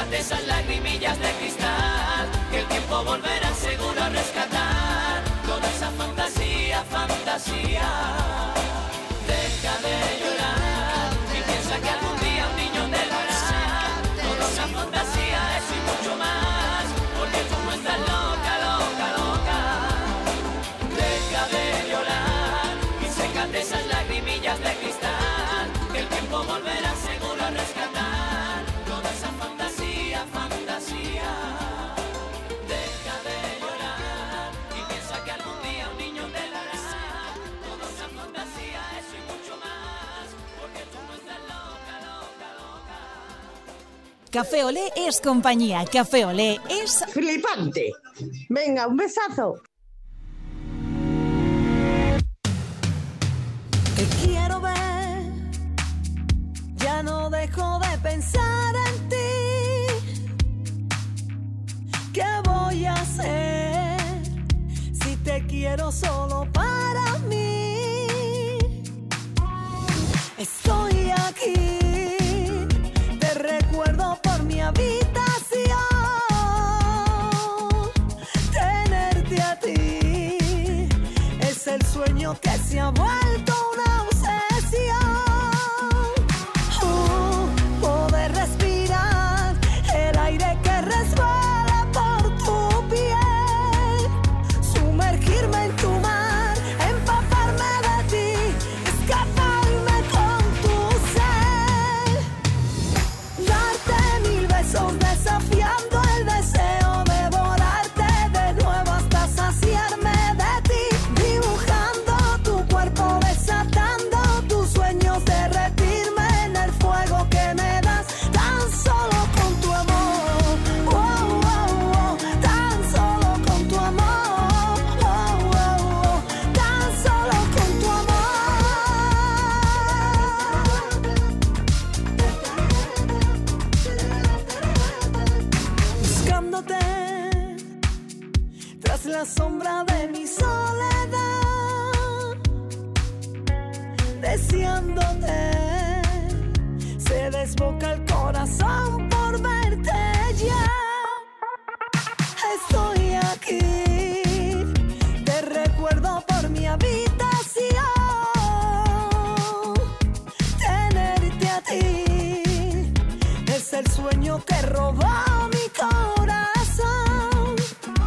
sécate esas lagrimillas de cristal, que el tiempo volverá seguro a rescatar toda esa fantasía, fantasía. Deja de llorar y piensa que algún día un niño te lo hará. Toda esa fantasía, eso y mucho más, porque tú no estás loca, loca, loca. Deja de llorar y sécate esas lagrimillas de cristal, que el tiempo volverá seguro a rescatar toda esa fantasía, fantasía. Deja de llorar y piensa que algún día un niño te lo hará. Toda esa fantasía, eso y mucho más, porque tú no estás loca, loca, loca. Café Olé es compañía, Café Olé es flipante. Venga, un besazo. Te quiero ver, ya no dejo de pensar en ti. ¿Qué voy a hacer si te quiero solo para mí? Estoy aquí, te recuerdo por mi habitación. Tenerte a ti es el sueño que se ha vuelto una obsesión. Poder respirar el aire que resbala por tu piel, sumergirme en tu mar, empaparme de ti, escaparme con tu ser, darte 1000 besos desafiando el deseo de volarte de nuevo hasta saciarme de ti, dibujando tu cuerpo, desatando tus sueños, derretirme en el fuego que me das tan solo con tu amor. Oh, oh, oh, tan solo con tu amor. Oh, oh, oh, tan solo con tu amor. Buscándote tras la sombra de mi soledad, deseándote, se desboca el corazón por verte ya. Estoy aquí, te recuerdo por mi habitación. Tenerte a ti es el sueño que robó mi corazón.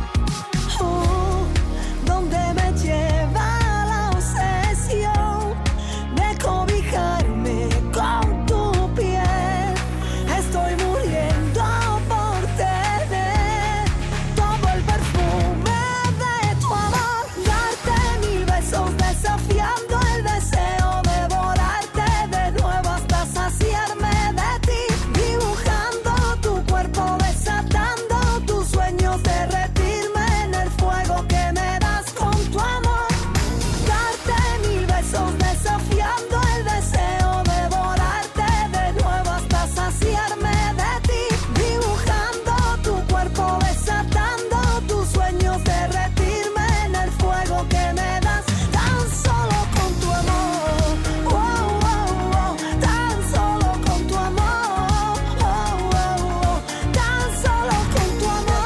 Donde me lleva la obsesión de cobijarme con tu piel. Estoy muriendo por tener todo el perfume de tu amor, darte 1000 besos desafiando el deseo de volarte de nuevo hasta saciarme de ti, dibujando tu cuerpo, desatando tus sueños, derretirme en el fuego que me das con tu amor, darte 1000 besos desafiando el deseo de volarte de nuevo hasta saciarme de ti, dibujando tu cuerpo, desatando tus sueños, derretirme en el fuego que me das tan solo con tu amor. Oh, oh, oh, tan solo con tu amor. Oh, oh, oh, tan solo con tu amor.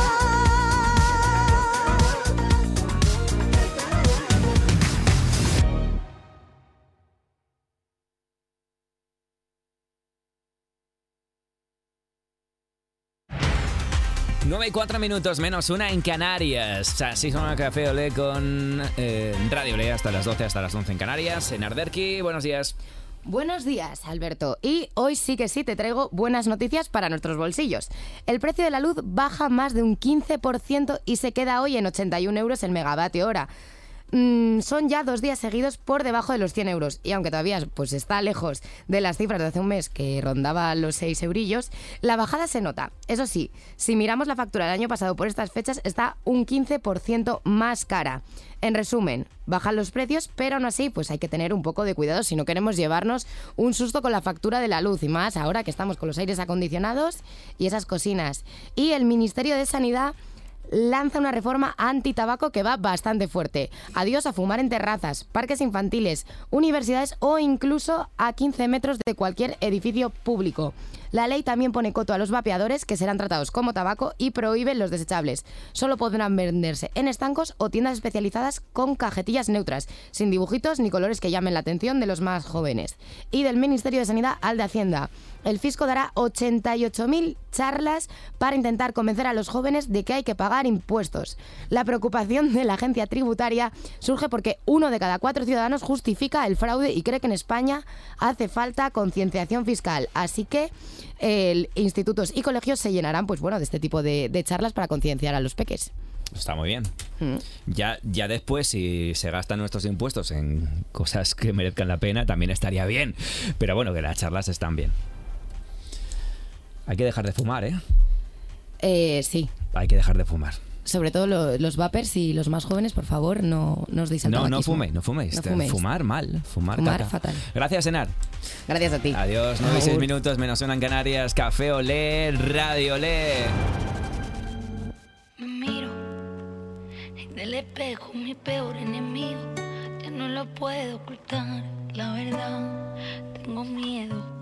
9:04 menos 1 en Canarias. Así suena Café Olé con Radio Olé hasta las 12, hasta las 11 en Canarias. En Arderki, buenos días. Buenos días, Alberto. Y hoy sí que sí te traigo buenas noticias para nuestros bolsillos. El precio de la luz baja más de un 15% y se queda hoy en 81 euros el megavatio hora. Son ya 2 días seguidos por debajo de los 100 euros. Y aunque todavía pues, está lejos de las cifras de hace un mes que rondaba los 6 eurillos, la bajada se nota. Eso sí, si miramos la factura del año pasado por estas fechas, está un 15% más cara. En resumen, bajan los precios, pero aún así pues hay que tener un poco de cuidado si no queremos llevarnos un susto con la factura de la luz. Y más ahora que estamos con los aires acondicionados y esas cocinas. Y el Ministerio de Sanidad lanza una reforma anti-tabaco que va bastante fuerte. Adiós a fumar en terrazas, parques infantiles, universidades o incluso a 15 metros de cualquier edificio público. La ley también pone coto a los vapeadores, que serán tratados como tabaco, y prohíbe los desechables. Solo podrán venderse en estancos o tiendas especializadas con cajetillas neutras, sin dibujitos ni colores que llamen la atención de los más jóvenes. Y del Ministerio de Sanidad al de Hacienda. El fisco dará 88.000 charlas para intentar convencer a los jóvenes de que hay que pagar impuestos. La preocupación de la agencia tributaria surge porque 1 de cada 4 ciudadanos justifica el fraude y cree que en España hace falta concienciación fiscal. Así que institutos y colegios se llenarán de este tipo de charlas para concienciar a los peques. Está muy bien. Ya después, si se gastan nuestros impuestos en cosas que merezcan la pena, también estaría bien. Pero bueno, que las charlas están bien. Hay que dejar de fumar, ¿eh? Sí. Hay que dejar de fumar. Sobre todo los vapers y los más jóvenes, por favor, no os deis al tabaquismo. No fuméis. Fumar mal, fumar caca. Fatal. Gracias, Enar. Gracias a ti. Adiós, 9 y 6 minutos, menos una en Canarias. Café Olé, Radio Olé. Me miro en el espejo, mi peor enemigo. Ya no lo puedo ocultar, la verdad, tengo miedo.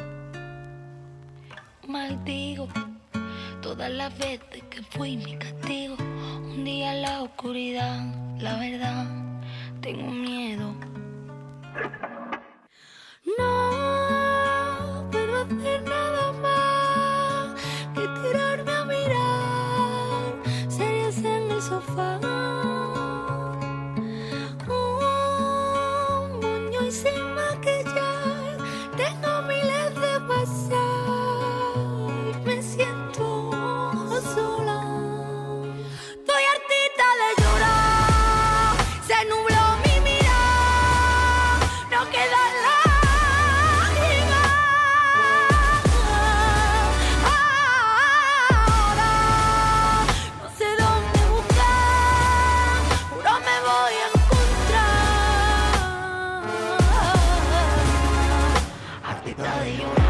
Maldigo todas las veces que fui mi castigo. Un día en la oscuridad, la verdad, tengo miedo. No puedo hacer nada más que tirarme a mirar series en el sofá. Un moño y sin maquillar, tengo miles de WhatsApp. Me siento sola. Estoy hartita de llorar. Se nubló mi mirada. No queda lágrimas. Ahora no sé dónde buscar. Juro me voy a encontrar. Hartita de llorar.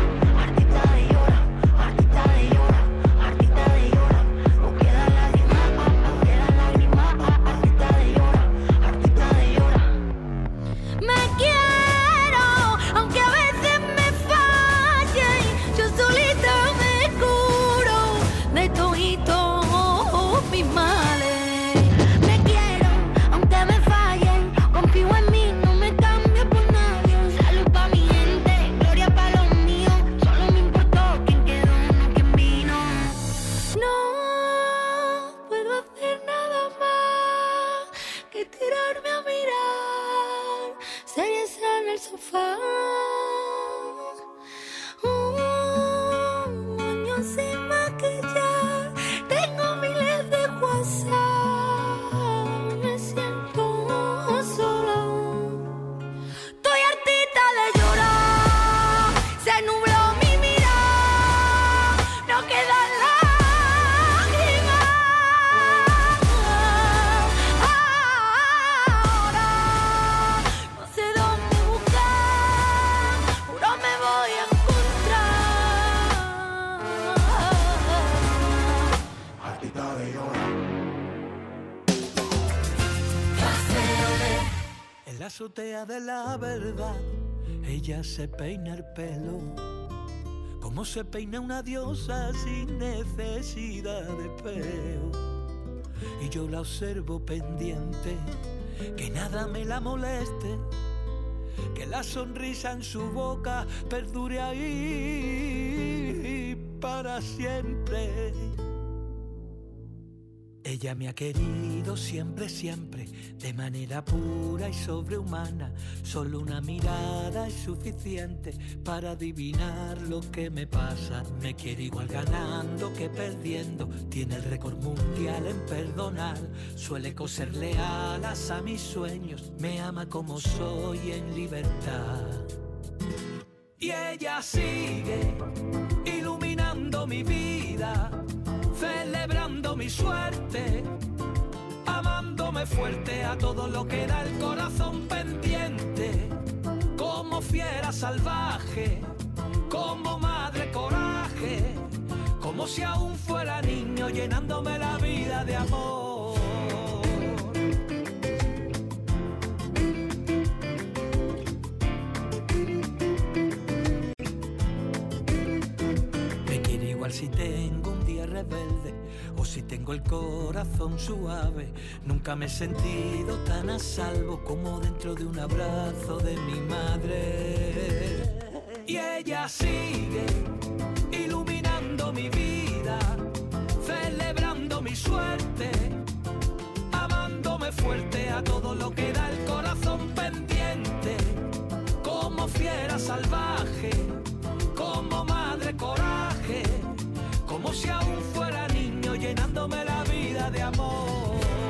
Azotea de la verdad, ella se peina el pelo como se peina una diosa sin necesidad de peo. Y yo la observo pendiente, que nada me la moleste, que la sonrisa en su boca perdure ahí para siempre. Ella me ha querido siempre, siempre, de manera pura y sobrehumana. Solo una mirada es suficiente para adivinar lo que me pasa. Me quiere igual ganando que perdiendo, tiene el récord mundial en perdonar. Suele coserle alas a mis sueños, me ama como soy en libertad. Y ella sigue iluminando mi vida, celebrando mi suerte, amándome fuerte a todo lo que da el corazón pendiente. Como fiera salvaje, como madre coraje, como si aún fuera niño llenándome la vida de amor. Me quiere igual si tengo un día rebelde o si tengo el corazón suave. Nunca me he sentido tan a salvo como dentro de un abrazo de mi madre. Y ella sigue iluminando mi vida, celebrando mi suerte, amándome fuerte a todo lo que da el corazón pendiente, como fiera salvaje, como madre coraje, como si aún fuera niño llenándome la vida de amor.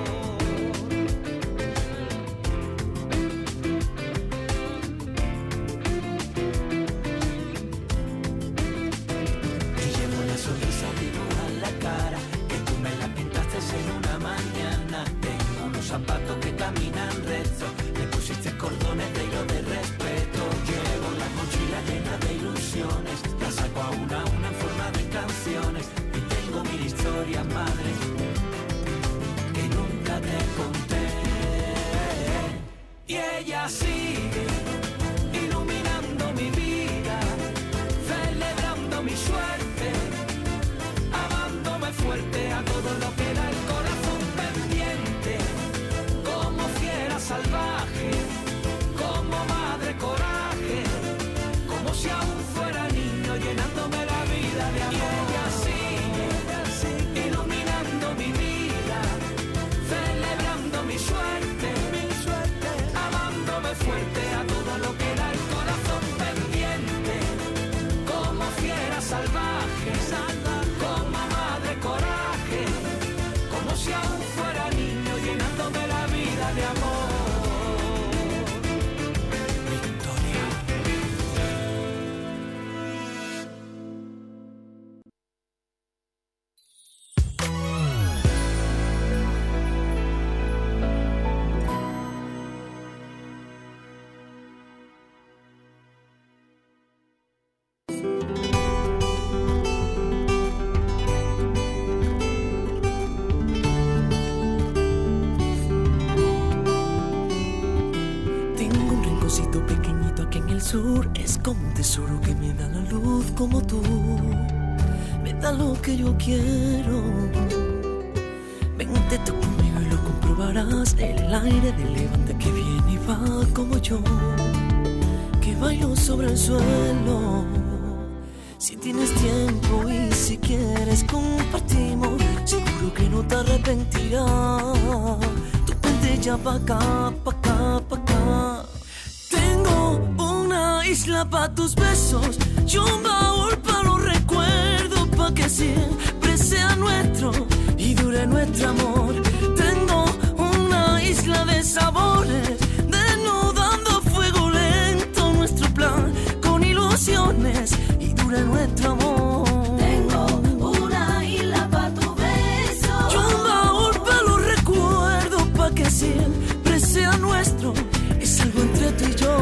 Zapatos que caminan recto, le pusiste cordones de hilo de respeto. Llevo la mochila llena de ilusiones, la saco a una en forma de canciones. Y tengo mil historias, madre, que nunca te conté. Y ella sigue iluminando mi vida, celebrando mi suerte, amándome fuerte a todo lo que da el corazón pendiente, como fiera salvaje, como madre coraje, como si aún fuera niño llenándome la vida de amor. Y ella sigue iluminando mi vida, celebrando mi suerte, amándome fuerte a todo lo que da el corazón pendiente, como fiera salvaje, como madre coraje, como si aún fuera niño llenándome la vida de amor. Victoria. Pequeñito aquí en el sur, es como un tesoro que me da la luz, como tú me da lo que yo quiero. Vente tú conmigo y lo comprobarás, el aire de levante que viene y va como yo, que bailo sobre el suelo. Si tienes tiempo y si quieres compartimos, seguro que no te arrepentirás. Tú vente ya pa' acá, pa' acá, pa' acá. Tengo una isla pa' tus besos y un baúl pa' los recuerdos, pa' que siempre sea nuestro y dure nuestro amor. Tengo una isla de sabores, desnudando fuego lento nuestro plan, con ilusiones y dure nuestro amor. Tengo una isla pa' tu beso Y un baúl pa' los recuerdos, pa' que siempre sea nuestro. Es algo entre tú y yo.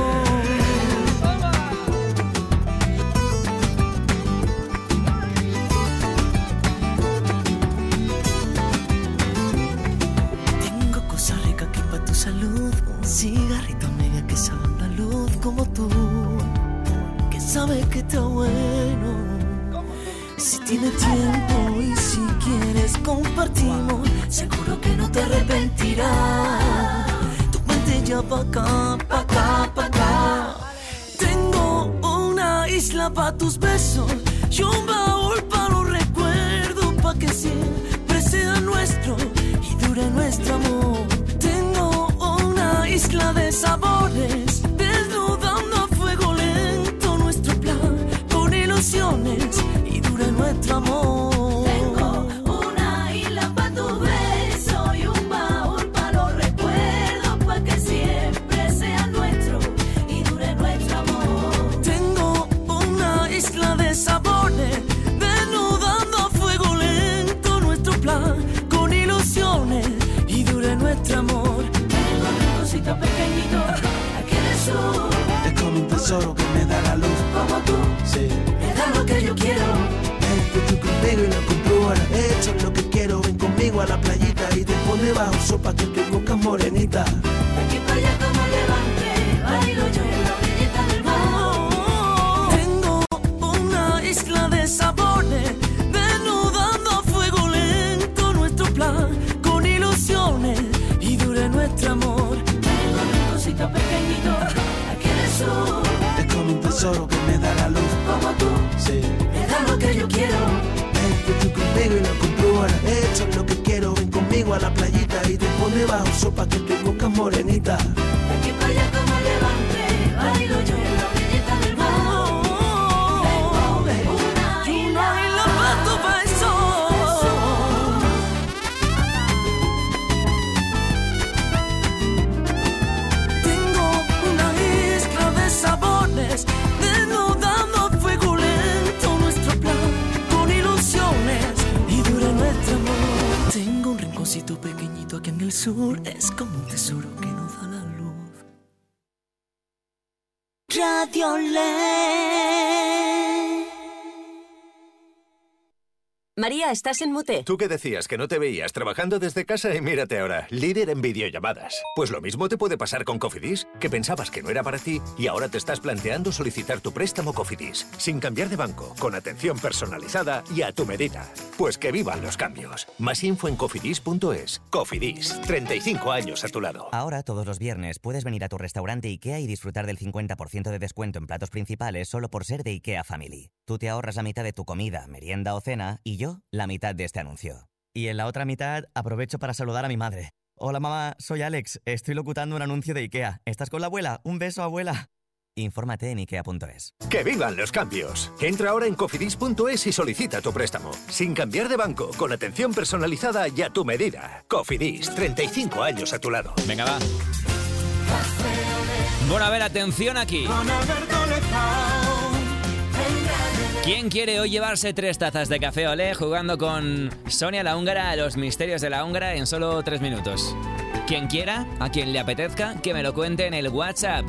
Tengo cosas ricas aquí pa' tu salud, un cigarrito media que sabe andaluz como tú, que sabe que está bueno. Si tienes tiempo y si quieres compartimos, seguro que no te arrepentirás. Ya pa' acá, pa' acá, pa' acá. Tengo una isla pa' tus besos y un baúl pa' los recuerdos, pa' que siempre sea nuestro y dure nuestro amor. Tengo una isla de sabores, desnudando a fuego lento nuestro plan, con ilusiones y dure nuestro amor. Tengo una isla pa' tu beso y un baúl pa' los recuerdos, pa' que siempre sea nuestro y dure nuestro amor. Tengo una isla de sabores, desnudando a fuego lento nuestro plan, con ilusiones y dure nuestro amor. Tengo un rinconcito pequeñito aquí en el sur, es como un tesoro que me da la luz, como tú, sí, me da lo que yo quiero. vente tú conmigo y lo comprobarás, hecho lo que quieras. pone bajo sopa que tu boca es morenita. De aquí para allá como levante, bailo yo en la orillita del mar. Tengo una isla de sabores, desnudando a fuego lento nuestro plan, con ilusiones y dure nuestro amor. Tengo un rinconcito pequeñito aquí en el sur. Es como un tesoro que me da la luz. Como tú, Sí. me da lo que yo quiero. Ven tú conmigo y lo compruebo ahora. Eso es lo que quiero. Ven conmigo a la playita y te pone bajo sopa que tu boca es morenita. De aquí para allá como levante, bailo yo en la orillita del mar. Tengo una isla para tu beso. Tengo una isla de sabores, desnudando a fuego lento nuestro plan, con ilusiones y dura nuestro amor. Tengo un rinconcito pequeñito aquí en el sur, es como un tesoro que nos da la luz. Radio LED. María, estás en mute. Tú que decías que no te veías trabajando desde casa y mírate ahora, líder en videollamadas. Pues lo mismo te puede pasar con Cofidis, que pensabas que no era para ti y ahora te estás planteando solicitar tu préstamo Cofidis, sin cambiar de banco, con atención personalizada y a tu medida. Pues que vivan los cambios. Más info en cofidis.es. Cofidis, 35 años a tu lado. Ahora, todos los viernes, puedes venir a tu restaurante IKEA y disfrutar del 50% de descuento en platos principales solo por ser de IKEA Family. Tú te ahorras la mitad de tu comida, merienda o cena y yo la mitad de este anuncio. Y en la otra mitad aprovecho para saludar a mi madre. Hola mamá, soy Alex, estoy locutando un anuncio de IKEA. ¿Estás con la abuela? Un beso, abuela. Infórmate en ikea.es. ¡Que vivan los cambios! Entra ahora en cofidis.es y solicita tu préstamo. Sin cambiar de banco, con atención personalizada y a tu medida. Cofidis, 35 años a tu lado. Venga, va. Bueno, a ver, atención aquí. ¿Quién quiere hoy llevarse 3 tazas de café olé jugando con Sonia la húngara a los misterios de la húngara en solo 3 minutos? Quien quiera, a quien le apetezca, que me lo cuente en el WhatsApp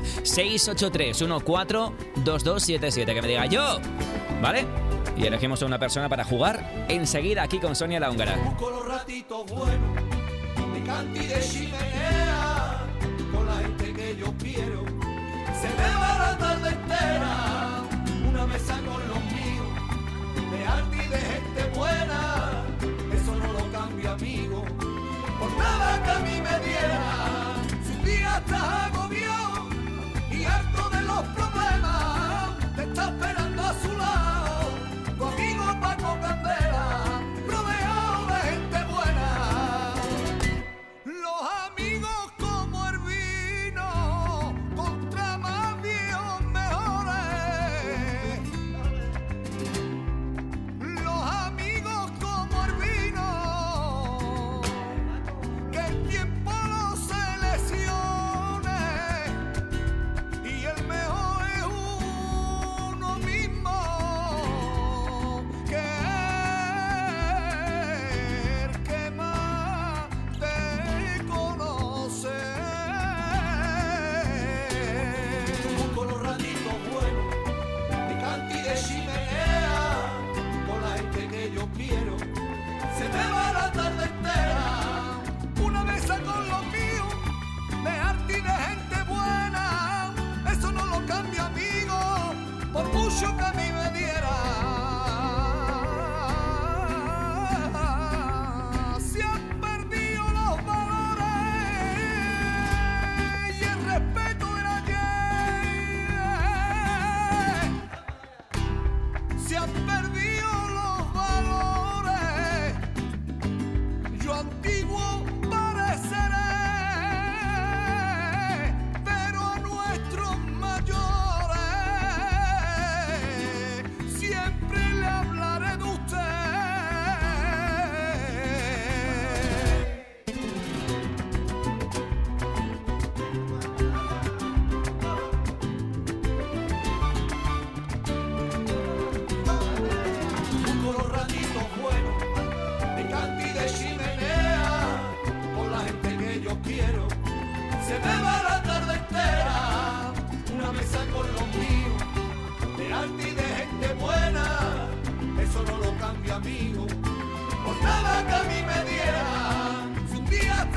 683142277, que me diga yo, ¿vale? Y elegimos a una persona para jugar enseguida aquí con Sonia la húngara. Busco los ratitos buenos de canti de chimenea, con la gente que yo quiero. Se me va la tarde entera, una mesa con los míos, de arte y de gente buena. Eso no lo cambio, amigo, por nada que a mí me diera. Si un día estás agobiado y harto de los problemas, te está esperando a su lado tu amigo Paco Candela, rodeado de gente buena. Los amigos como el vino, contra más viejos mejores. Los amigos como el vino, que el tiempo los seleccione, y el mejor es uno mismo, que el que más te conoce. Busco los ratitos buenos de canti de chimenea, con la gente que yo quiero. Se me va la tarde entera, una mesa con los míos, de arte y de gente buena. Eso no lo cambio, amigo, por mucho que a mí me diera. Se han perdido los valores y el respeto del ayer. Se han perdido los valores. Yo antiguo pareceré, pero a nuestros mayores siempre le hablaré de usted. Busco los ratitos buenos de canti de chimenea, con la gente que yo quiero. Se me va la tarde entera, una mesa con los míos, de arte y de gente buena. Eso no lo cambio, amigo, por nada que a mí me diera. Si un día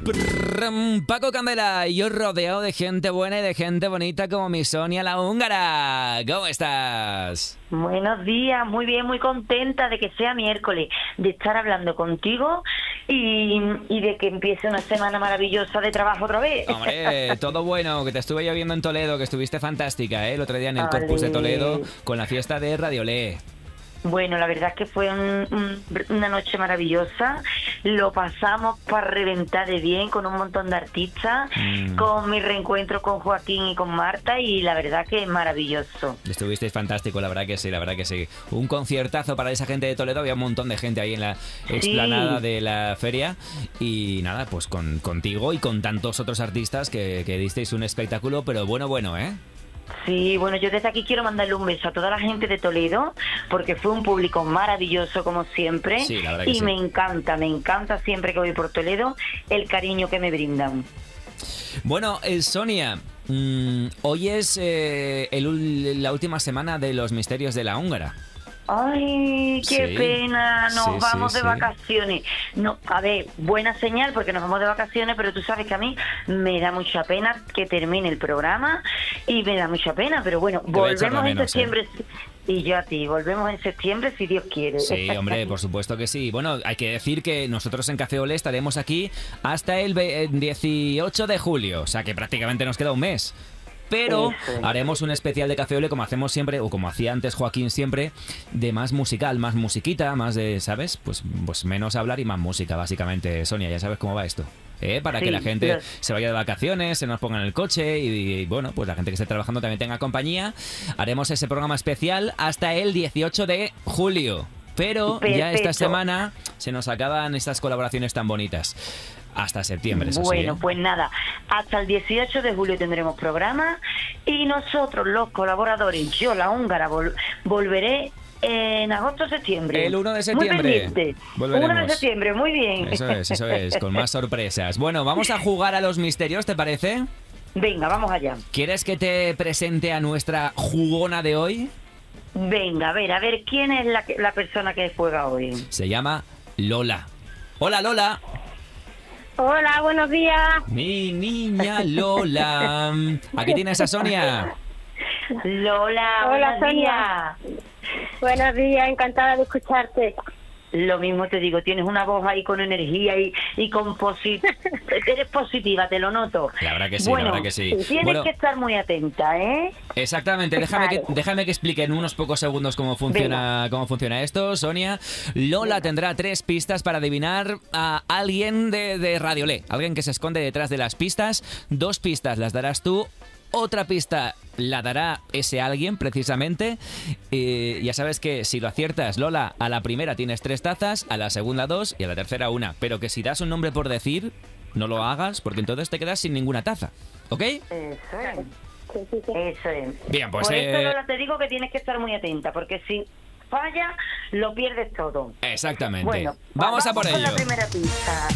Paco Candela, yo rodeado de gente buena y de gente bonita como mi Sonia la húngara. ¿Cómo estás? Buenos días, muy bien, muy contenta de que sea miércoles, de estar hablando contigo y de que empiece una semana maravillosa de trabajo otra vez. Hombre, todo bueno, que te estuve yo viendo en Toledo, que estuviste fantástica, el otro día en el Corpus de Toledo con la fiesta de Radiolé. Bueno, la verdad es que fue una noche maravillosa. Lo pasamos para reventar de bien con un montón de artistas, con mi reencuentro con Joaquín y con Marta, y la verdad que es maravilloso. Estuvisteis fantástico, la verdad que sí, la verdad que sí. Un conciertazo para esa gente de Toledo, había un montón de gente ahí en la explanada de la feria y nada, pues contigo y con tantos otros artistas que disteis un espectáculo, pero bueno, ¿eh? Sí, bueno, yo desde aquí quiero mandarle un beso a toda la gente de Toledo, porque fue un público maravilloso como siempre, sí, la verdad que y sí. me encanta siempre que voy por Toledo el cariño que me brindan. Bueno, Sonia, hoy es la última semana de los misterios de la húngara. Ay, qué pena, nos vamos de sí. vacaciones. No, a ver, buena señal porque nos vamos de vacaciones, pero tú sabes que a mí me da mucha pena que termine el programa y me da mucha pena, pero bueno, volvemos en septiembre. Y yo a ti, volvemos en septiembre si Dios quiere. Sí, hombre, por supuesto que sí. Bueno, hay que decir que nosotros en Café Olé estaremos aquí hasta el 18 de julio, o sea que prácticamente nos queda un mes. Pero haremos un especial de Café Olé como hacemos siempre, o como hacía antes Joaquín siempre, de más musical, más musiquita, más de, ¿sabes? Pues menos hablar y más música, básicamente. Sonia, ya sabes cómo va esto. Para que la gente se vaya de vacaciones, se nos ponga en el coche y bueno, pues la gente que esté trabajando también tenga compañía. Haremos ese programa especial hasta el 18 de julio. Pero ya esta semana se nos acaban estas colaboraciones tan bonitas. Hasta septiembre, eso bueno, sí, ¿eh? Pues nada, hasta el 18 de julio tendremos programa y nosotros, los colaboradores, yo, la húngara, volveré en agosto-septiembre. El 1 de septiembre. Muy pendiente. Volveremos. 1 de septiembre, muy bien. Eso es, con más sorpresas. Bueno, vamos a jugar a los misterios, ¿te parece? Venga, vamos allá. ¿Quieres que te presente a nuestra jugona de hoy? Venga, a ver, ¿quién es la persona que juega hoy? Se llama Lola. Hola, Lola. Hola, buenos días. Mi niña Lola. Aquí tienes a Sonia. Lola, hola, buenos Sonia. días. Buenos días, encantada de escucharte. Lo mismo te digo, tienes una voz ahí con energía y con eres positiva, te lo noto. La verdad que sí, bueno, la verdad que sí. Tienes que estar muy atenta, ¿eh? Exactamente, déjame que explique en unos pocos segundos cómo funciona esto, Sonia. Lola tendrá 3 pistas para adivinar a alguien de Radiolé, alguien que se esconde detrás de las pistas. 2 pistas las darás tú. Otra pista la dará ese alguien, precisamente. Ya sabes que si lo aciertas, Lola, a la primera tienes 3 tazas, a la segunda 2 y a la tercera 1. Pero que si das un nombre por decir, no lo hagas, porque entonces te quedas sin ninguna taza. ¿Ok? Eso es. Bien, pues... Por eso, Lola, te digo que tienes que estar muy atenta, porque si falla, lo pierdes todo. Exactamente. Bueno, vamos a por ello. la primera pista.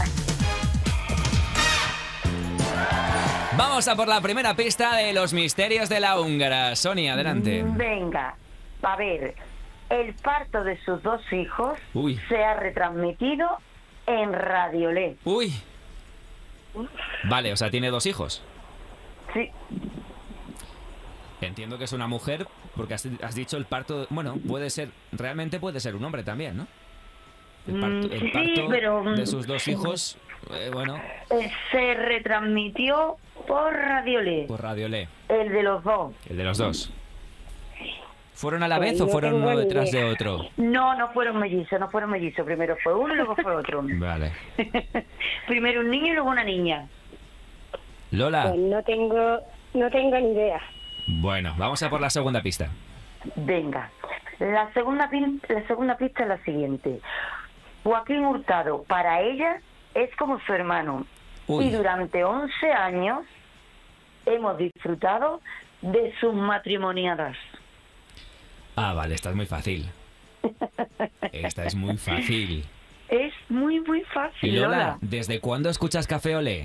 Vamos a por la primera pista de los misterios de la húngara. Sonia, adelante. Venga, a ver, el parto de sus 2 hijos se ha retransmitido en Radiolé. Uy. Vale, o sea, tiene 2 hijos. Sí. Entiendo que es una mujer, porque has dicho el parto... Bueno, realmente puede ser un hombre también, ¿no? El parto pero, de sus 2 hijos, bueno... Se retransmitió por Radiolé. Por Radiolé. El de los 2. El de los 2. ¿Fueron a la vez o fueron uno detrás de otro? No fueron mellizos, Primero fue uno y luego fue otro. Vale. Primero un niño y luego una niña. Lola. Pues no tengo ni idea. Bueno, vamos a por la segunda pista. Venga. La segunda pista es la siguiente. Joaquín Hurtado, para ella, es como su hermano. Uy. Y durante 11 años hemos disfrutado de sus matrimoniadas. Ah, vale, esta es muy fácil. Esta es muy fácil. Es muy fácil, Lola, ¿desde cuándo escuchas Café Olé?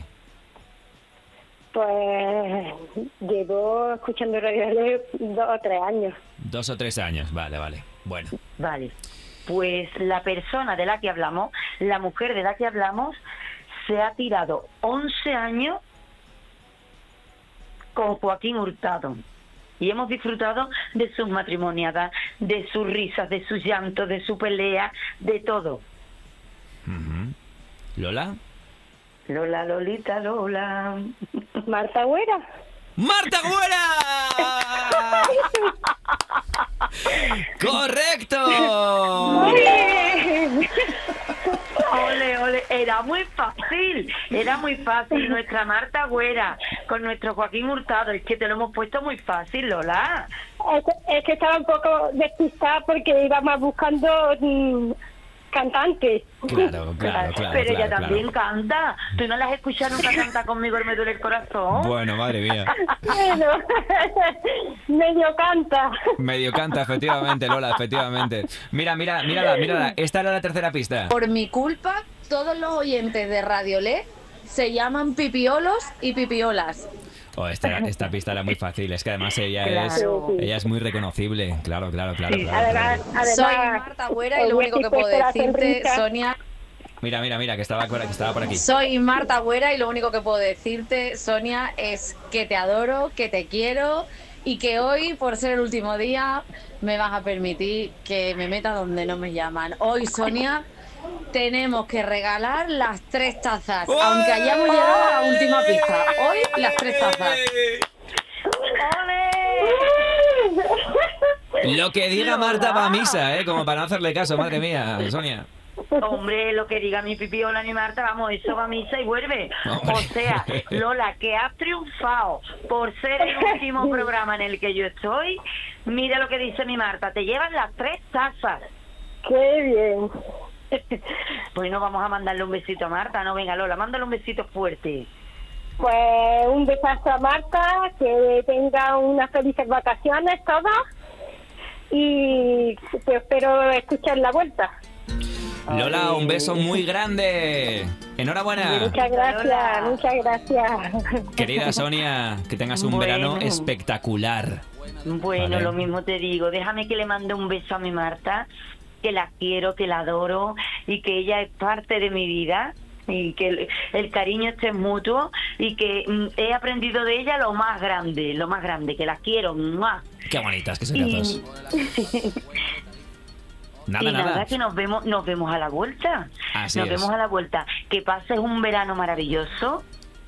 Pues llevo escuchando Radio 2 o 3 años. 2 o 3 años, vale. Bueno. Vale. Pues la persona de la que hablamos, la mujer de la que hablamos, se ha tirado 11 años con Joaquín Hurtado. Y hemos disfrutado de sus matrimoniadas, de sus risas, de sus llantos, de su pelea, de todo. ¿Lola? Lola, Lolita, Lola. Marta Güera. ¡Marta Güera! ¡Correcto! ¡Muy bien! Ole, ole, era muy fácil, nuestra Marta Güera con nuestro Joaquín Hurtado, es que te lo hemos puesto muy fácil, Lola. Es que estaba un poco despistada porque íbamos buscando cantantes. Claro. Pero ella también canta. ¿Tú no la has escuchado nunca cantar conmigo el Me Duele el Corazón? Bueno, madre mía. Bueno, medio canta, efectivamente, Lola, efectivamente. Mírala. Esta era la tercera pista. Por mi culpa, todos los oyentes de Radio Le se llaman pipiolos y pipiolas. Oh, esta pista era muy fácil, es que además ella es muy reconocible, claro. Sí, además, soy Marta Güera y lo único que puedo decirte, Sonia... Mira, que estaba por aquí. Soy Marta Güera y lo único que puedo decirte, Sonia, es que te adoro, que te quiero y que hoy, por ser el último día, me vas a permitir que me meta donde no me llaman. Hoy, Sonia... tenemos que regalar las 3 tazas, aunque hayamos llegado a la última pista. Hoy las 3 tazas. Lo que diga Marta va a misa, como para no hacerle caso, madre mía, Sonia. Hombre, lo que diga mi pipiola ni Marta, vamos, eso va a misa y vuelve. Hombre. O sea, Lola, que has triunfado por ser el último programa en el que yo estoy. Mira lo que dice mi Marta, te llevan las 3 tazas. ¡Qué bien! Bueno, vamos a mandarle un besito a Marta, ¿no? Venga, Lola, mándale un besito fuerte. Pues un besazo a Marta, que tenga unas felices vacaciones todas y te espero escuchar la vuelta. Lola, un beso muy grande. Enhorabuena. Muchas gracias. Querida Sonia, que tengas un verano espectacular. Bueno, Vale. Lo mismo te digo, déjame que le mande un beso a mi Marta, que la quiero, que la adoro y que ella es parte de mi vida y que el cariño esté mutuo y que he aprendido de ella lo más grande, que la quiero más. Qué bonitas que son las dos. Nada, que nos vemos a la vuelta. Así nos es. vemos a la vuelta. Que pases un verano maravilloso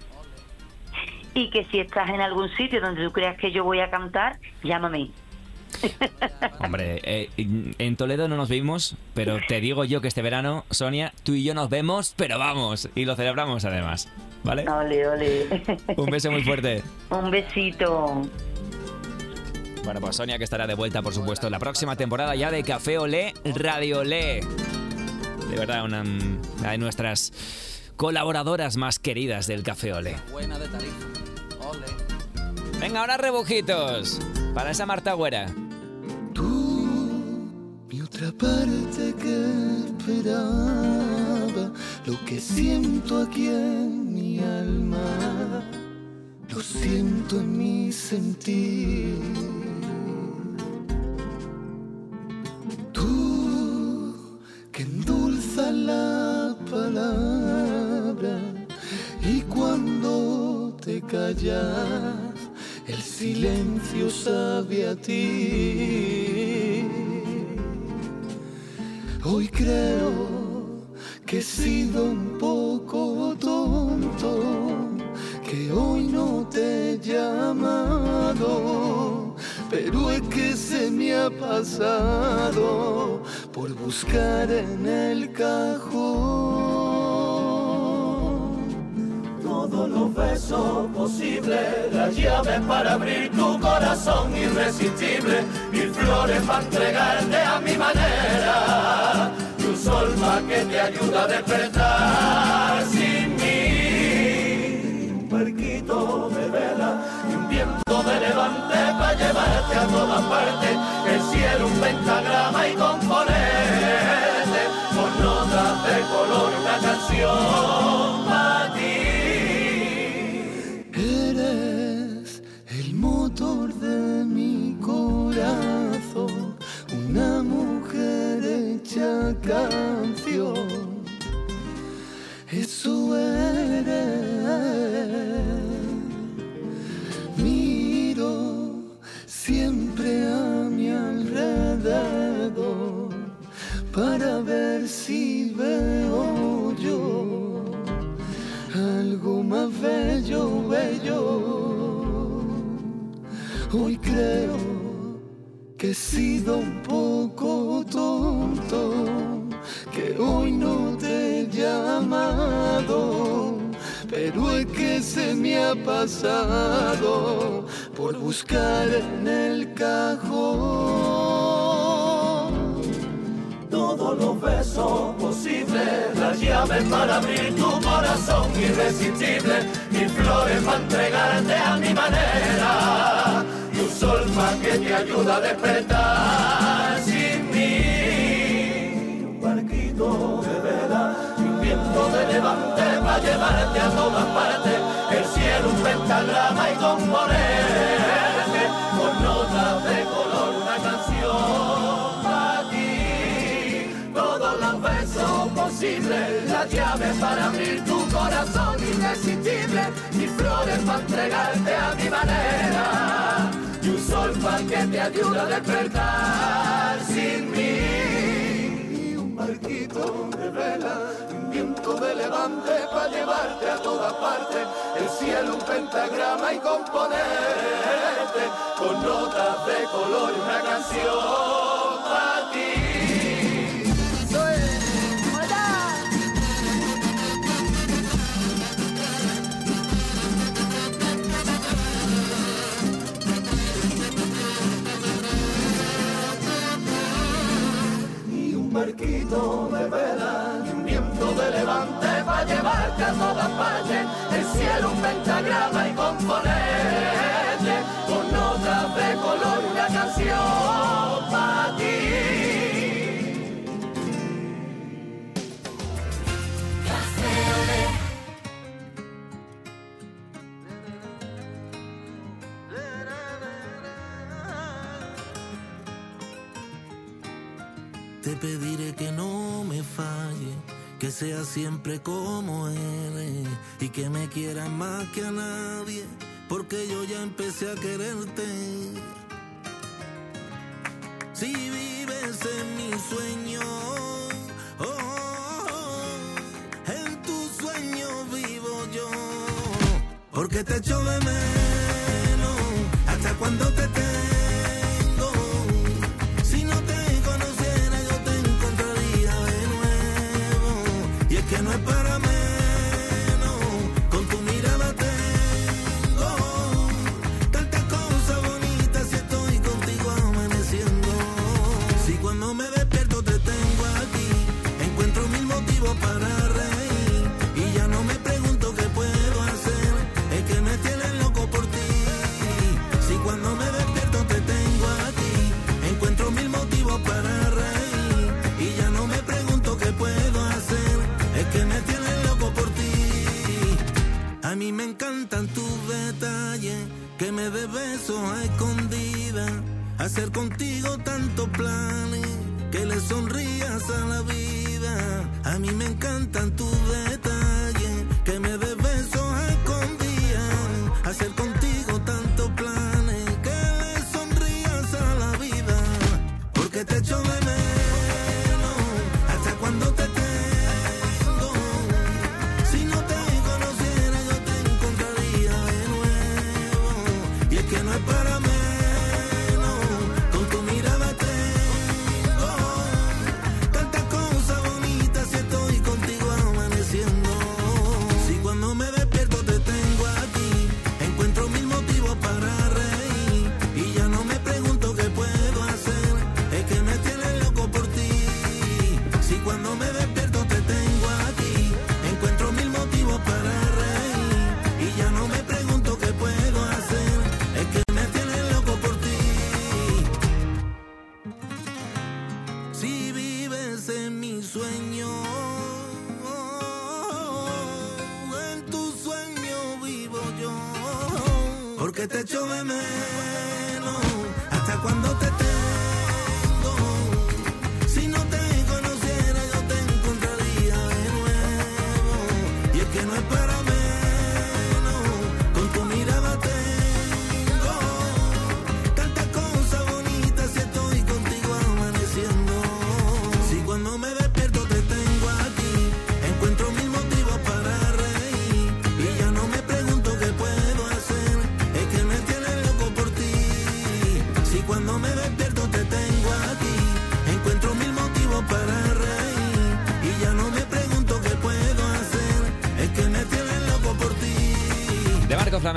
y que si estás en algún sitio donde tú creas que yo voy a cantar, llámame. Hombre, en Toledo no nos vimos, pero te digo yo que este verano, Sonia, tú y yo nos vemos, pero vamos, y lo celebramos además, ¿vale? Ole. Un beso muy fuerte. Un besito. Bueno, pues Sonia, que estará de vuelta, por supuesto, en la próxima temporada ya de Café Olé, Radio Olé. De verdad, una de nuestras colaboradoras más queridas del Café Olé. Buena de tarifa. Ole. Venga, ahora rebujitos para esa Marta Güera. Mi otra parte que esperaba, lo que siento aquí en mi alma, lo siento en mi sentir. Tú que endulzas la palabra y cuando te callas el silencio sabe a ti. Hoy creo que he sido un poco tonto, que hoy no te he llamado, pero es que se me ha pasado por buscar en el cajón todos los besos posibles, las llaves para abrir tu corazón irresistible, 1000 flores para entregarte a mi manera, y un sol para que te ayude a despertar sin mí, un barquito de vela y un viento de levante para llevarte a todas partes, el cielo un pentagrama y componerte con notas de color una canción para ti. Eres el motor de mi corazón, una mujer hecha canción. Eso es Miro siempre a mi alrededor para ver si veo yo algo más bello, bello. Hoy creo que he sido un poco tonto, que hoy no te he llamado, pero es que se me ha pasado por buscar en el cajón todos los besos posibles, las llaves para abrir tu corazón irresistible, y flores para entregarte a mi manera, y un sol más que te ayuda a despertar sin mí, un barquito de vela y un viento de levante para llevarte a todas partes, el cielo un pentagrama y componerte con notas de color una canción para ti. Todos los besos posibles, las llaves para abrir tu corazón irresistible, y flores para entregarte a mi manera, y un sol para que te ayude a despertar sin mí, y un barquito de vela, un viento de levante para llevarte a todas partes, el cielo un pentagrama y componerte con notas de color y una canción para ti. Un barquito de vela y un viento de levante para llevarte a todas partes, el cielo un pentagrama y componerte con notas de color una canción para ti. Te pediré que no me falle, que seas siempre como eres y que me quieras más que a nadie, porque yo ya empecé a quererte. Si vives en mi sueño, en tu sueño vivo yo, porque te echo de menos hasta cuando te tengo. Si no te conociera yo te encontraría de nuevo, y es que no es para menos, con tu mirada tengo tantas cosas bonitas si estoy contigo amaneciendo. Si cuando me despierto te tengo aquí, encuentro mil motivos para reír, y ya no me pregunto qué puedo hacer, es que me tienes loco por ti. Si cuando me despierto te tengo aquí, encuentro mil motivos para reír, y ya no me pregunto qué puedo hacer, es que me tienes loco por ti. A mí me encantan tus detalles, que me des besos a escondidas, hacer contigo tantos planes, que le sonrías a la vida. A mí me encantan tus detalles, que me des besos a escondidas, hacer contigo tantos planes, que le sonrías a la vida, porque te echo de menos hasta cuando te tengo. Si no te conociera yo te encontraría de nuevo, y es que no es para menos, con tu mirada tengo tantas cosas bonitas si estoy contigo amaneciendo. Si cuando me despierto te tengo aquí, encuentro mil motivos para reír, y ya no me pregunto qué puedo hacer, es que me tienes loco por ti. Si cuando me despierto te tengo aquí, encuentro mil motivos para reír, y ya no me pregunto qué puedo hacer, es que me tienes loco por ti. Si vives en mi sueño, en tu sueño vivo yo, porque te echo de menos hasta cuando te tengo. Si no te conociera yo te encontraría de nuevo, y es que no es para menos, con tu mirada tengo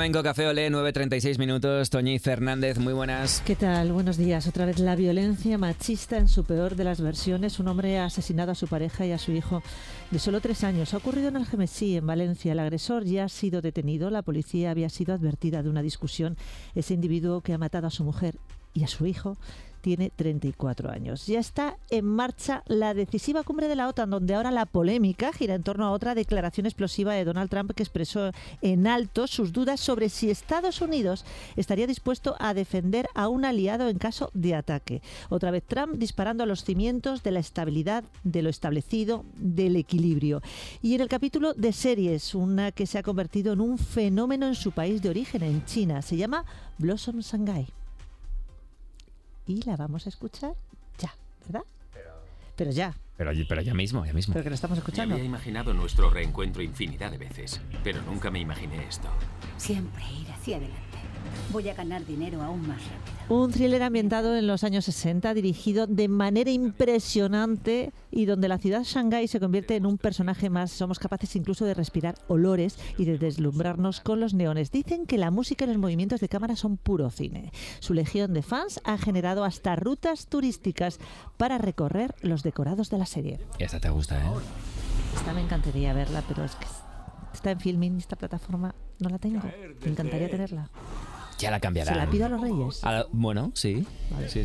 Flamenco, Café Olé, 9:36 minutos. Toñi Fernández, muy buenas. ¿Qué tal? Buenos días. Otra vez la violencia machista en su peor de las versiones. Un hombre ha asesinado a su pareja y a su hijo de solo 3 años. Ha ocurrido en Algemesí, en Valencia. El agresor ya ha sido detenido. La policía había sido advertida de una discusión. Ese individuo que ha matado a su mujer y a su hijo tiene 34 años. Ya está en marcha la decisiva cumbre de la OTAN, donde ahora la polémica gira en torno a otra declaración explosiva de Donald Trump que expresó en alto sus dudas sobre si Estados Unidos estaría dispuesto a defender a un aliado en caso de ataque. Otra vez Trump disparando a los cimientos de la estabilidad, de lo establecido, del equilibrio. Y en el capítulo de series, una que se ha convertido en un fenómeno en su país de origen, en China, se llama Blossom Shanghai. Y la vamos a escuchar ya, ¿verdad? Pero ya. Pero ya mismo. Pero que lo estamos escuchando. Me había imaginado nuestro reencuentro infinidad de veces, pero nunca me imaginé esto. Siempre ir hacia adelante. Voy a ganar dinero aún más rápido. Un thriller ambientado en los años 60, dirigido de manera impresionante y donde la ciudad Shanghái se convierte en un personaje más. Somos capaces incluso de respirar olores y de deslumbrarnos con los neones. Dicen que la música y los movimientos de cámara son puro cine. Su legión de fans ha generado hasta rutas turísticas para recorrer los decorados de la serie. Esta te gusta, ¿eh? Esta me encantaría verla, pero es que está en Filmin, esta plataforma no la tengo. Me encantaría tenerla. Ya la cambiarán. ¿Se la pido a los Reyes? Bueno, sí. Vale. Sí.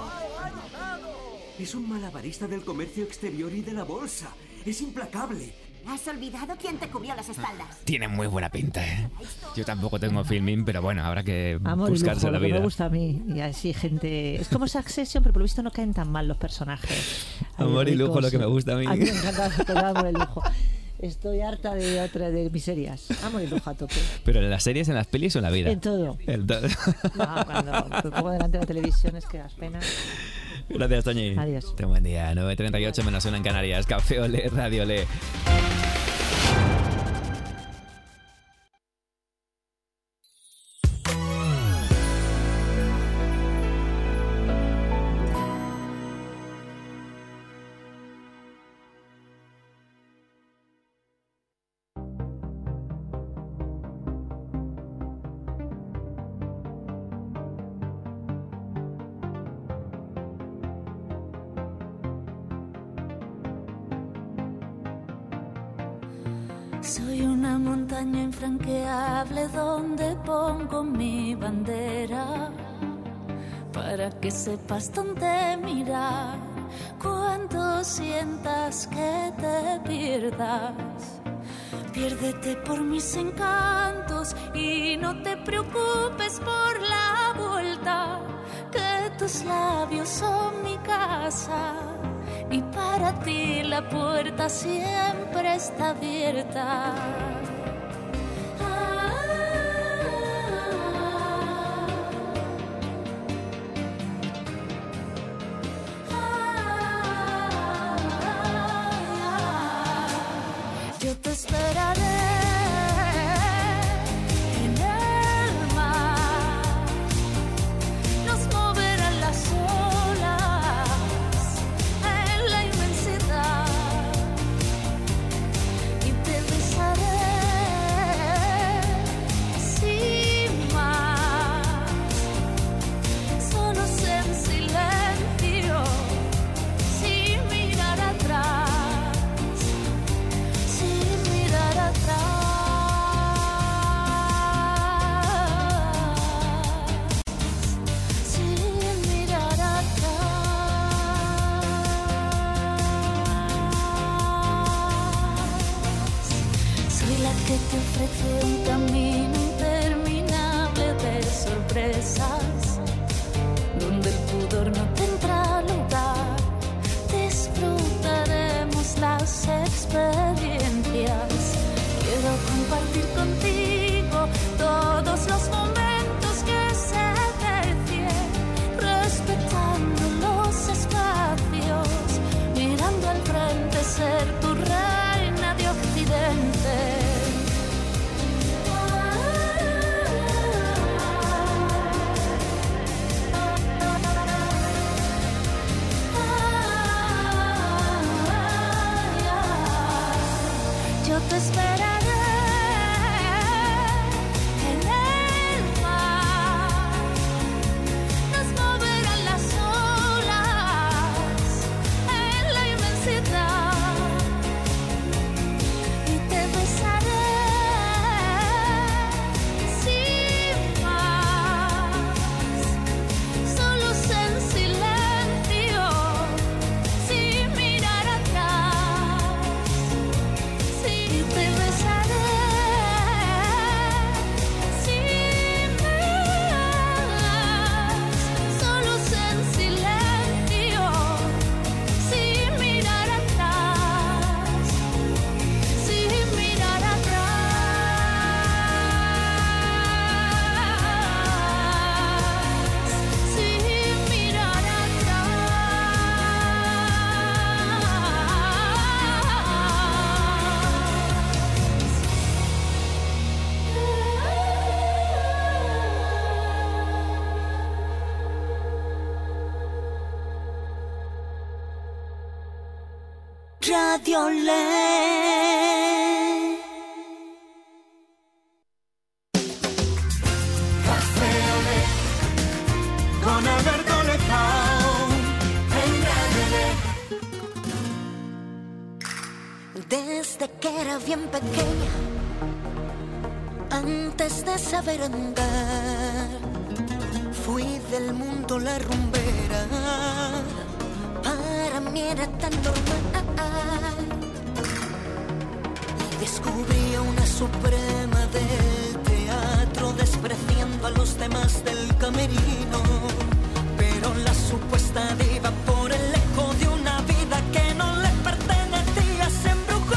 Es un malabarista del comercio exterior y de la bolsa. Es implacable. ¿Has olvidado quién te cubrió las espaldas? Tiene muy buena pinta, ¿eh? Yo tampoco tengo Filmin, pero bueno, habrá que Amor buscarse y lujo, la lo que vida. me gusta a mí. Y así gente... Es como Succession, pero por lo visto no caen tan mal los personajes. Amor y lujo, lo que me gusta a mí. A mí me encanta todo Amor y lujo. Estoy harta de miserias. Amor y lujo a tope. ¿Pero en las series, en las pelis o en la vida? En todo. No, cuando me pongo delante de la televisión es que das pena. Gracias, Toñi. Adiós. Ten buen día. 9:38 menos 1 en Canarias. Café Olé, Radio Olé. Soy una montaña infranqueable donde pongo mi bandera para que sepas dónde mirar cuando sientas que te pierdas. Piérdete por mis encantos y no te preocupes por la vuelta, que tus labios son mi casa. Y para ti la puerta siempre está abierta. Yo te esperaré en el mar. Nos moverán las olas en la inmensidad y te besaré Radiolet. Café Olé con Alberto Lezao en Radiolet. Desde que era bien pequeña, antes de saber andar, fui del mundo la rumbera. Para mí era tan normal. Y descubrí a una suprema del teatro, despreciando a los demás del camerino. Pero la supuesta diva, por el eco de una vida que no le pertenecía, se embrujó.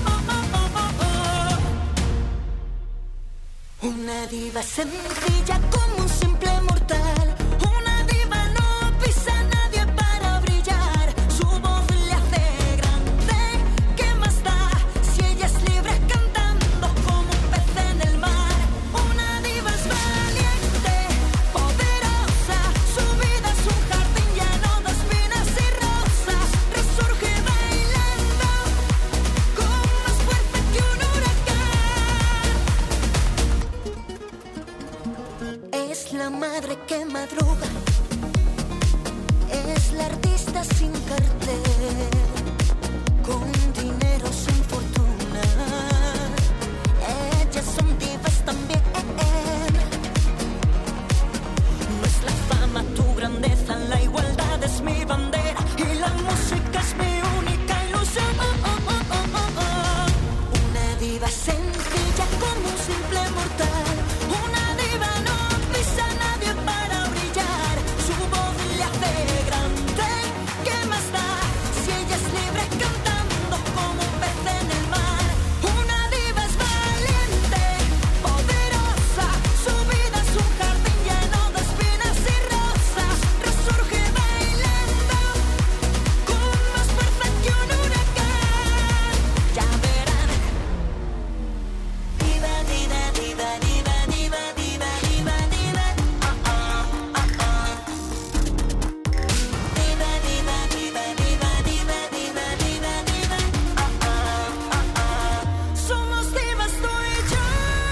Una diva sencilla como un simple mortal. Una diva no pisa a nadie para brillar. Su voz le hace grande. ¿Qué más da si ella es libre cantando como un pez en el mar? Una diva es valiente, poderosa. Su vida es un jardín lleno de espinas y rosas. Resurge bailando con más fuerza que un huracán. Es la madre que madruga, es la artista sin cartel, con dinero sin fortuna. Ellas son divas también. No es la fama tu grandeza, la igualdad es mi bandera y la música es mi única ilusión. Una diva sencilla como un simple mortal. Una diva no pisa a nadie para brillar. Su voz le hace grande. ¿Qué más da si ella es libre cantando como un pez en el mar? Una diva es valiente, poderosa. Su vida es un jardín lleno de espinas y rosas. Resurge bailando con más fuerza que un huracán. Ya verán. Diva, diva, diva, diva, diva, diva, diva, diva. Diva, diva, diva, diva, diva, diva, diva, diva. Somos divas tú y yo.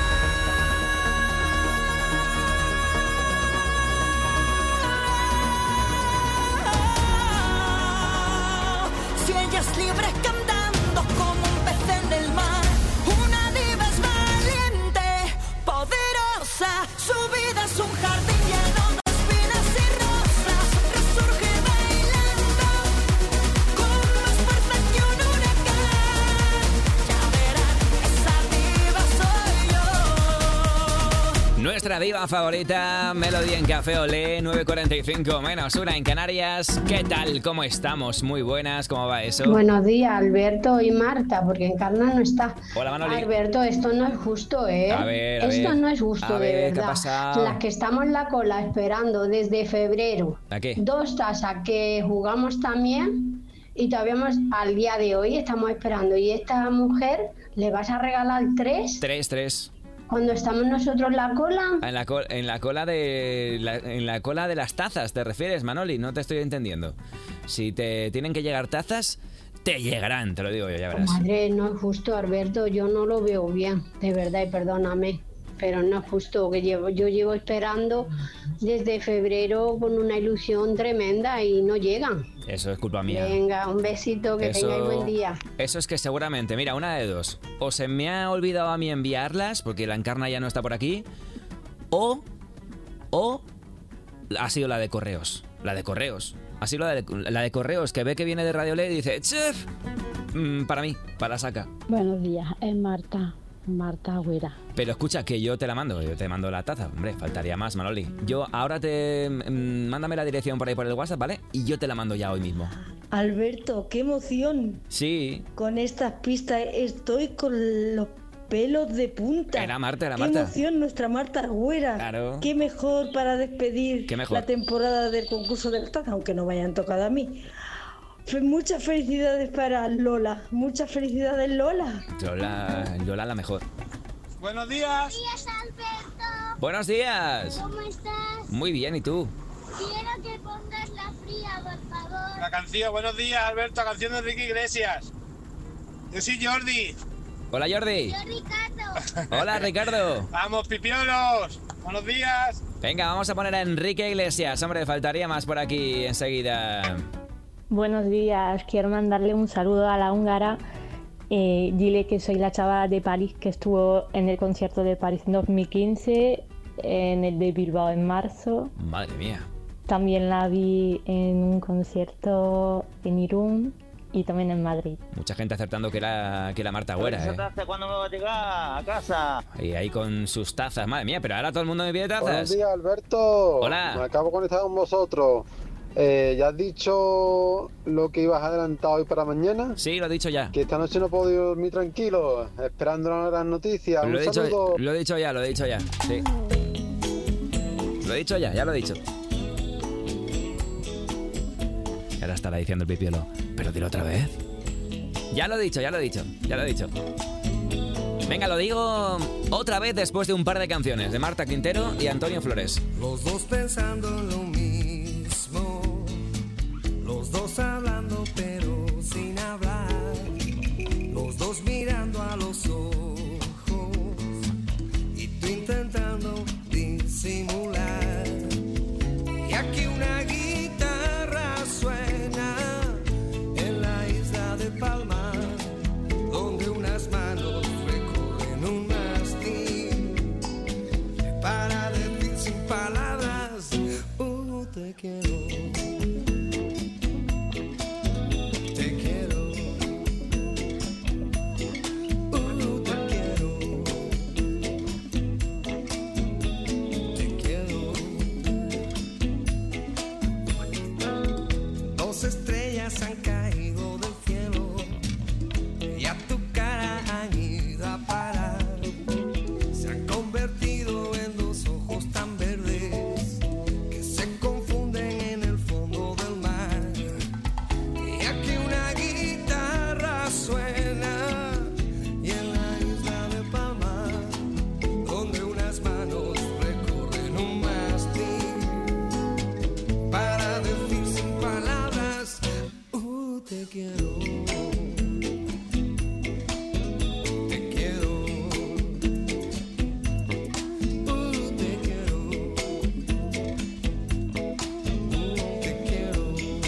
Si ella es libre cantando como un pez en el mar. Una diva es valiente, poderosa. Su vida es un jardín lleno de espinas y rosas. Resurge bailando con más fuerza que un huracán. Ya verán, esa diva soy yo. Nuestra diva favorita, Melody en Café Olé, 9:45 menos 1 en Canarias. ¿Qué tal? ¿Cómo estamos? Muy buenas, ¿cómo va eso? Buenos días, Alberto y Marta, porque Encarna no está. Hola, Manoli. Alberto, esto no es justo, ¿eh? A ver, esto no es justo, A ver, de ¿qué ha verdad. pasado? Las que estamos en la cola esperando desde febrero. ¿A qué? 2 tazas que jugamos también y todavía al día de hoy estamos esperando. Y esta mujer, ¿le vas a regalar 3? 3. Cuando estamos nosotros en la cola. En la cola en la cola de las tazas, ¿te refieres, Manoli? No te estoy entendiendo. Si te tienen que llegar tazas, te llegarán, te lo digo yo, ya verás. Madre, no es justo, Alberto, yo no lo veo bien, de verdad, y perdóname, pero no es justo que yo llevo esperando desde febrero con una ilusión tremenda y no llegan. Eso es culpa mía. Venga, un besito, que tengáis buen día. Eso es que seguramente, mira, una de dos. O se me ha olvidado a mí enviarlas, porque la Encarna ya no está por aquí, o ha sido la de correos. La de correos. Ha sido la de correos, que ve que viene de Radiolet y dice, chef, para mí, para saca. Buenos días, es Marta Agüera. Pero escucha, que yo te la mando, la taza. Hombre, faltaría más, Manoli. Yo ahora mándame la dirección por ahí por el WhatsApp, ¿vale? Y yo te la mando ya hoy mismo. Alberto, qué emoción. Sí. Con estas pistas estoy con los pelos de punta. Era Marta. Qué emoción, nuestra Marta Agüera. Claro. Qué mejor para despedir la temporada del concurso de las tazas, aunque no me hayan tocado a mí. Muchas felicidades para Lola. Muchas felicidades, Lola. Lola la mejor. Buenos días. Buenos días, Alberto. Buenos días. ¿Cómo estás? Muy bien, ¿y tú? Quiero que pongas La Fría, por favor. La canción, buenos días, Alberto, canción de Enrique Iglesias. Yo soy Jordi. Hola, Jordi. Yo, Ricardo. Hola, Ricardo. Vamos, pipiolos. Buenos días. Venga, vamos a poner a Enrique Iglesias. Hombre, faltaría más por aquí enseguida. Buenos días. Quiero mandarle un saludo a la húngara. Dile que soy la chavala de París que estuvo en el concierto de París en 2015, en el de Bilbao en marzo. Madre mía. También la vi en un concierto en Irún y también en Madrid. Mucha gente acertando que era Marta Güera, ¿eh? ¿Cuándo me va a llegar a casa? Y ahí con sus tazas. Madre mía, pero ahora todo el mundo me pide tazas. Buenos días, Alberto. Hola. Me acabo de conectar con vosotros. ¿Ya has dicho lo que ibas a adelantar hoy para mañana? Sí, lo he dicho ya. Que esta noche no puedo dormir tranquilo, esperando una gran noticia. Lo he saludo. dicho ya. Sí. Lo he dicho ya lo he dicho. Y ahora estará diciendo el pipiolo, pero dilo otra vez. Ya lo he dicho. Venga, lo digo otra vez después de un par de canciones de Marta Quintero y Antonio Flores. Los dos pensando en lo mismo, los dos hablando pero sin hablar, los dos mirando a los ojos y tú intentando disimular. Y aquí una guitarra suena en la isla de Palma, donde unas manos recorren un mastín para decir sin palabras, te quiero. Te quiero. Te quiero. Te quiero. Dos estrellas han caído del cielo y a tu cara han ido a parar. Se han convertido en dos ojos tan verdes que se confunden en el fondo del mar. Y aquí una guitarra suena y en la isla de Palma, donde unas manos recorren un mastín para decir sin palabras, te quiero. Te quiero. Te quiero. Te quiero.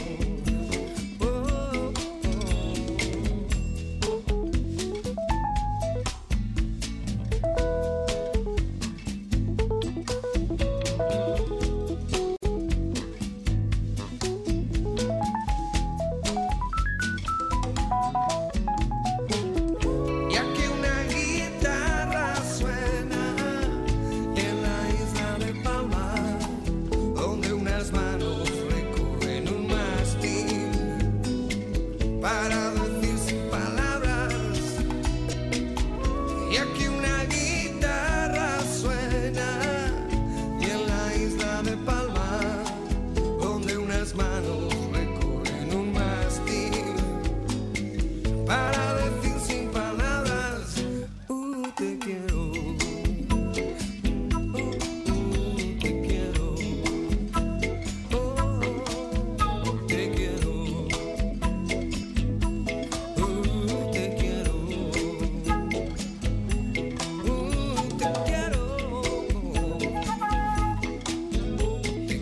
Y aquí una guitarra suena en la isla de Palma, donde unas manos recorren un mastín para decir sin palabras. Y aquí una guitarra suena y en la isla de Palma, donde unas manos recorren un mastín para decir sin palabras, te quiero. Te quiero. Te quiero. Te quiero. Te quiero. Te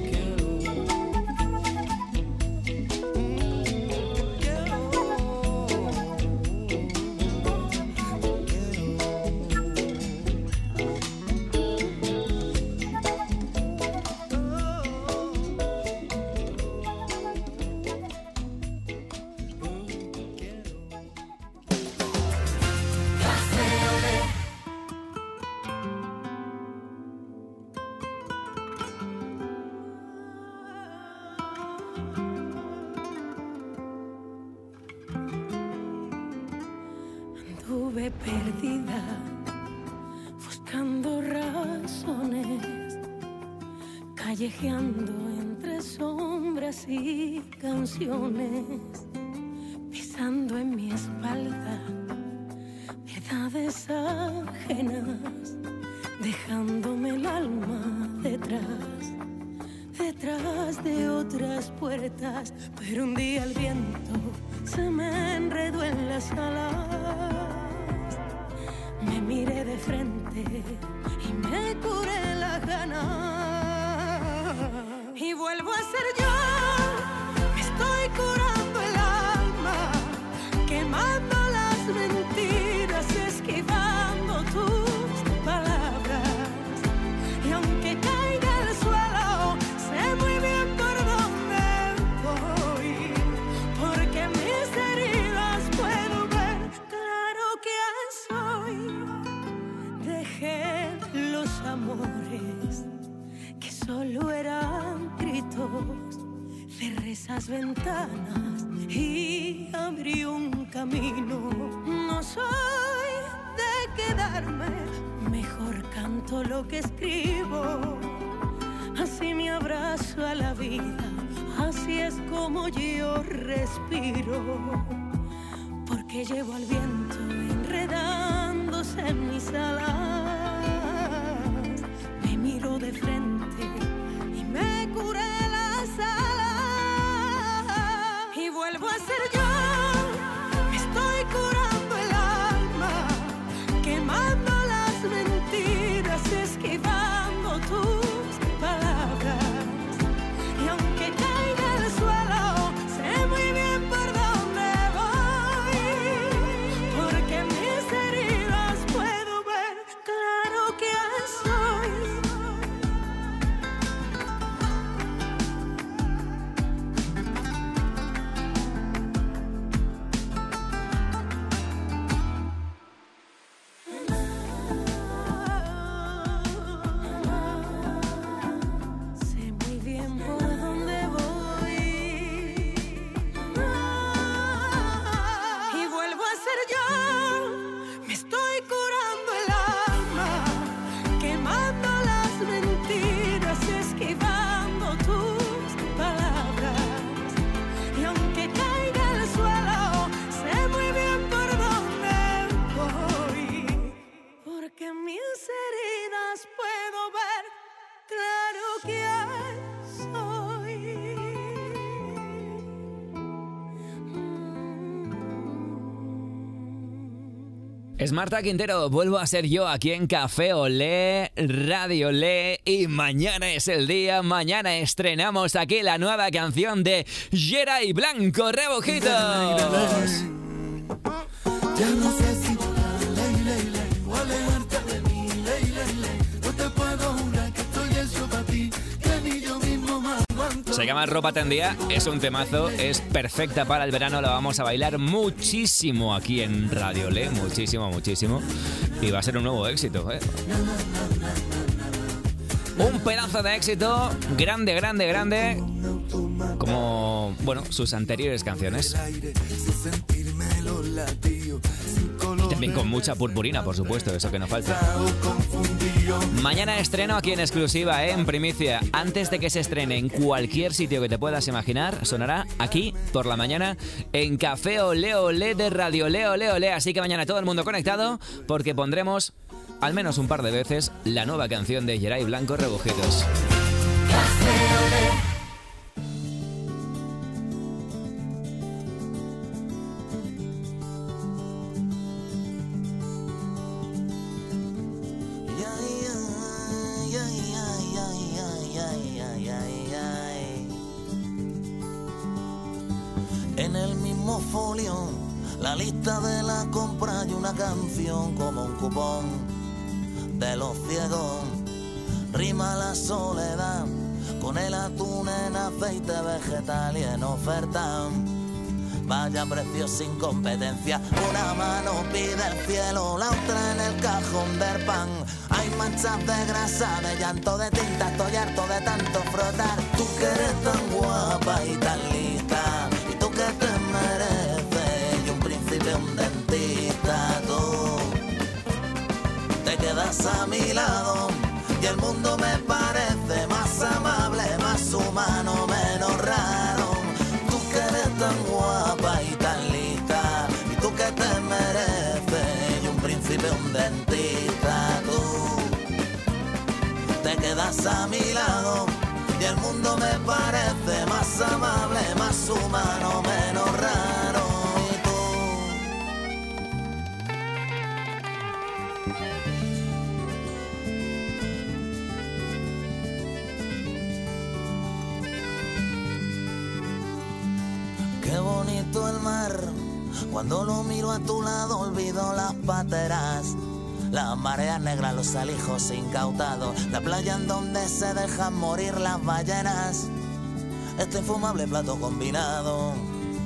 Anduve perdida, buscando razones, callejeando entre sombras y canciones, pisando en mi espalda verdades ajenas, dejándome el alma detrás detrás de otras puertas, pero un día el viento se me enredó en las alas. Me miré de frente y me curé la gana. Y vuelvo a ser yo, me estoy curando el alma, quemando las mentiras, esquivando tus palabras. Y aunque caiga al suelo, sé muy bien por dónde voy, porque mis heridas puedo ver claro que soy. Dejé los amores que solo eran gritos, cerré esas ventanas y abrí un camino. No soy de quedarme, mejor canto lo que escribo. Así me abrazo a la vida, así es como yo respiro. Porque llevo al viento enredándose en mis alas. Me miro de frente y me curé las alas. Y vuelvo a ser yo, me estoy curando el alma, quemando las mentiras, esquivando tus palabras. Y aunque caiga al suelo, sé muy bien por dónde voy, porque mis heridas puedo ver claro que soy. Sé muy bien por dónde voy. Y vuelvo a ser yo, me estoy curando el alma, quemando las mentiras, esquivando tus palabras. Y aunque caiga al suelo, sé muy bien por dónde voy, porque mis heridas puedo ver claro que soy. Es Marta Quintero, vuelvo a ser yo aquí en Café Olé, Radio Olé, y mañana es el día, mañana estrenamos aquí la nueva canción de Geray Blanco Rebujitos. Ya no sé si ley, ley, ley, o alejarte de mí, ley, ley, ley. No te puedo jurar que estoy hecho para ti, que ni yo mismo me aguanto. Se llama Ropa Tendida, es un temazo, es perfecta para el verano, la vamos a bailar muchísimo aquí en Radio Olé, muchísimo, muchísimo. Y va a ser un nuevo éxito, ¿eh? Un pedazo de éxito, grande, grande, grande, como, bueno, sus anteriores canciones. Y también con mucha purpurina, por supuesto, eso que no falta. Mañana estreno aquí en exclusiva, en primicia. Antes de que se estrene en cualquier sitio que te puedas imaginar, sonará aquí por la mañana en Café Olé Olé de Radio Olé Olé Olé. Así que mañana todo el mundo conectado, porque pondremos al menos un par de veces la nueva canción de Geray Blanco Rebujitos. En el mismo folio, la lista de la compra y una canción como un cupón de los ciegos. Rima la soledad con el atún en aceite vegetal y en oferta. Vaya precio sin competencia, una mano pide el cielo, la otra en el cajón del pan. Hay manchas de grasa, de llanto, de tinta, estoy harto de tanto frotar. Tú que eres tan guapa y tan lista, y tú que te mereces, y un príncipe, un dentista, tú te quedas a mi lado, y el mundo me parece más amable, más humano, menos raro. Tú que eres tan guapa y tan lista, y tú que te mereces, y un príncipe, un dentista, tú te quedas a mi lado, y el mundo me me parece más amable, más humano, menos raro. ¿Y tú? Qué bonito el mar, cuando lo miro a tu lado olvido las pateras, las mareas negras, los alijos incautados, la playa en donde se dejan morir las ballenas, este infumable plato combinado.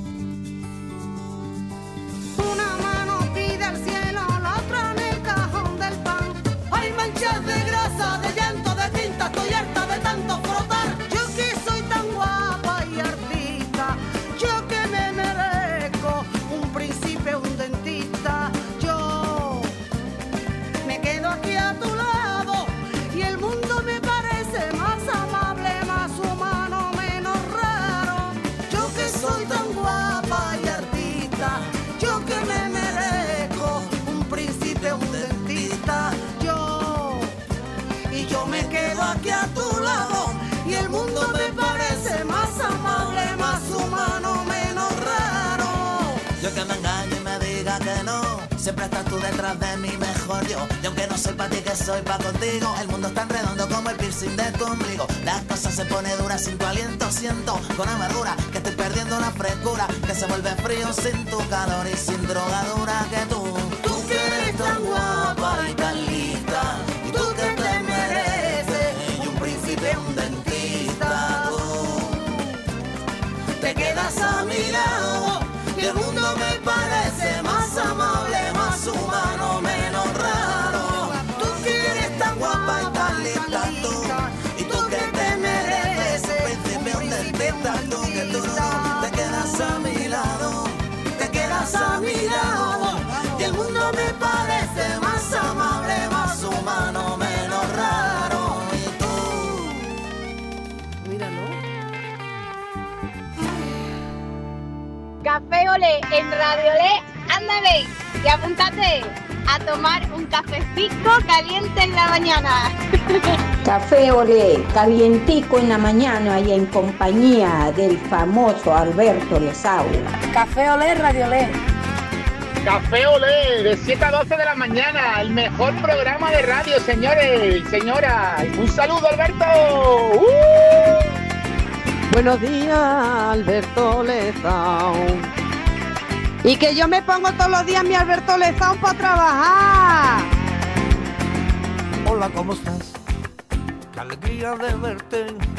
Una mano pide al cielo, la otra en el cajón del pan. Hay manchas de grasa, de llanto, de tinta, estoy harta de tanto frotar. Yo que soy tan guapa y artista, yo que me merezco un príncipe, un dentista. Yo me quedo aquí a tu lado y el mundo me parece más amable, más humano, menos raro. Yo que soy tan guapa y artista, yo que me merezco un príncipe, un dentista. Yo me quedo aquí a tu lado y el mundo me parece más amable, más humano, menos raro. Yo que me engaño y me diga que no, siempre estás tú detrás de mí, mejor yo. Y aunque no soy pa' ti, que soy pa' contigo, el mundo es tan redondo como el piercing de tu ombligo. Las cosas se pone duras sin tu aliento, siento con amargura que estoy perdiendo la frescura, que se vuelve frío sin tu calor y sin drogadura que tú. Tú que eres tan guapa y tan lista, y tú que te mereces y un príncipe, un dentista. Tú te quedas a mi lado y el mundo me parece más amable, más humano, menos raro. Tú que eres tan guapa y tan lista, tú, y tú que te mereces un príncipe, un dentista. Tú que tú te quedas a mi lado, te quedas a mi lado y el mundo me parece más amable, más humano, menos raro. Y tú, míralo. Café Olé en Radio Olé, ándale y apúntate a tomar un cafecito caliente en la mañana. Café Olé, calientico en la mañana y en compañía del famoso Alberto Lesau. Café Olé, Radio Olé. Café Olé, de 7 a 12 de la mañana, el mejor programa de radio, señores y señoras. Un saludo, Alberto. Buenos días, Alberto Lezao. Y que yo me pongo todos los días mi Alberto Lezao para trabajar. Hola, ¿cómo estás? Qué alegría de verte.